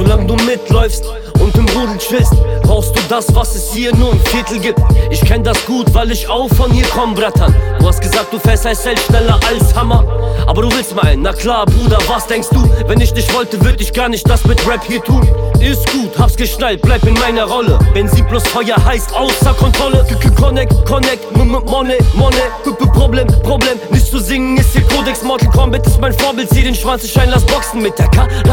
Solange du mitläufst und im Rudel chillst, brauchst du das, was es hier nur im Viertel gibt. Ich kenn das gut, weil ich auch von hier komm, Brattern. Du hast gesagt, du fährst ISL schneller als Hammer, aber du willst mal einen, na klar, Bruder, was denkst du? Wenn ich nicht wollte, würd ich gar nicht das mit Rap hier tun. Ist gut, hab's geschnallt, bleib in meiner Rolle. Benzin plus Feuer heißt außer Kontrolle. Connect, Money, Problem, nicht zu singen ist hier Codex. Mortal Kombat ist mein Vorbild, zieh den Schwanz, ich lass boxen mit der K.